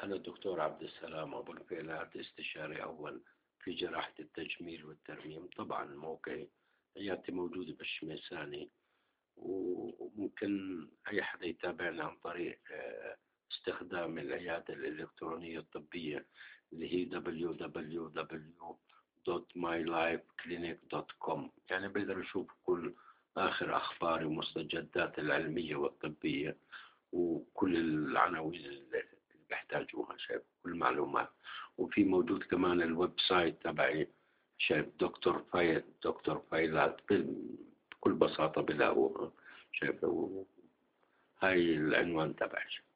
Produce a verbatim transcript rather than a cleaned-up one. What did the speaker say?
أنا الدكتور عبد السلام أبو الفيلات، استشاري أول في جراحة التجميل والترميم. طبعا موقعي عيادتي موجودة بالشميساني، وممكن أي حدا يتابعنا عن طريق آه، استخدام العيادة الإلكترونية الطبية اللي هي دبليو دبليو دبليو دوت ماي لايف كلينيك دوت كوم. يعني بيقدر يشوف كل آخر أخبار ومستجدات العلمية والطبية وكل العناوين اللي بيحتاجوها، شايف كل معلومات. وفي موجود كمان الويب سايت تبعي، شايف دكتور فايل دكتور فايلات بكل بساطة بلاقوها، شايف. هاي العنوان تبعي.